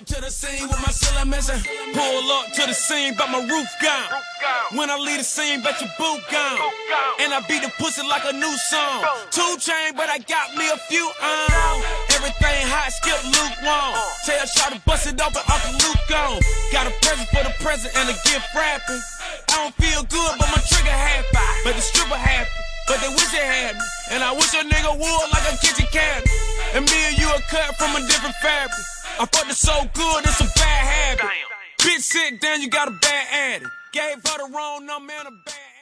up to the scene with my ceiling missing. Pull up to the scene, but my roof gone. When I leave the scene, bet your boot gone. And I beat the pussy like a new song. 2 Chainz, but I got me a few on. Everything hot, skip lukewarm. Tell Shawty to bust it open, Uncle Luke on. Got a present for the present and a gift wrapping. I don't feel good, but my trigger happy. But the stripper happy, but they wish they had me. And I wish a nigga would like a kitchen cabinet. And me and you are cut from a different fabric. I fucked it so good, it's a bad habit. Bitch, sit down, you got a bad addict. Gave her the wrong number and a bad